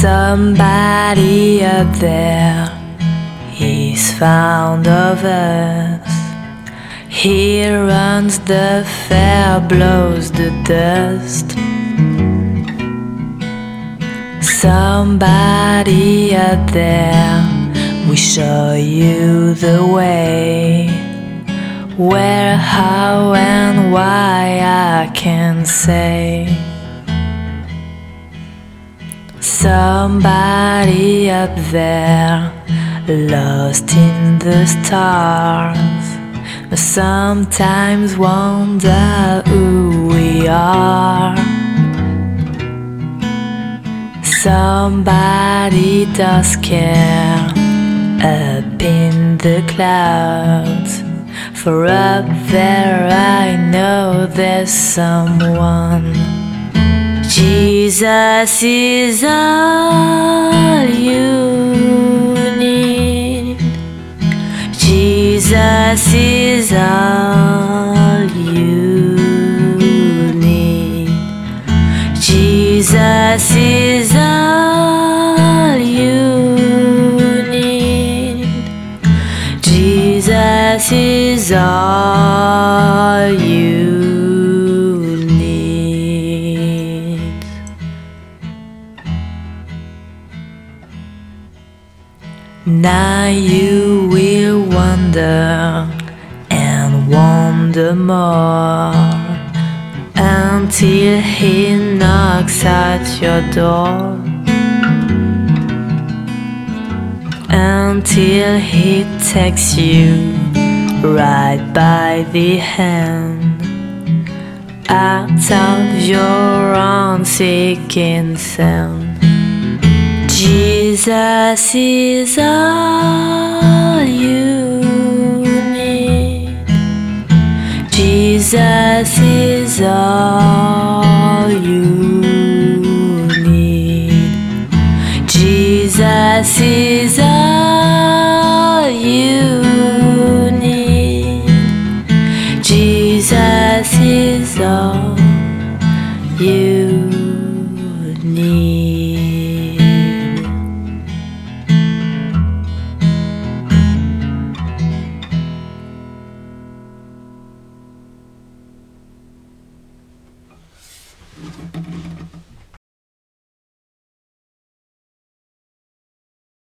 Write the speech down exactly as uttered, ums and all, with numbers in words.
Somebody up there is fond of us. He runs the fair, blows the dust. Somebody up there will show you the way. Where, how, and why I can't say. Somebody up there, lost in the stars, but sometimes wonder who we are. Somebody does care up in the clouds, for up there I know there's someone. Jesus is all you need. Jesus is all you need. Jesus is all you need. Jesus is all you Now you will wonder and wonder more until he knocks at your door, until he takes you right by the hand out of your own seeking sand. Jesus is all you need. Jesus is all you need. Jesus is all you need. Jesus is all you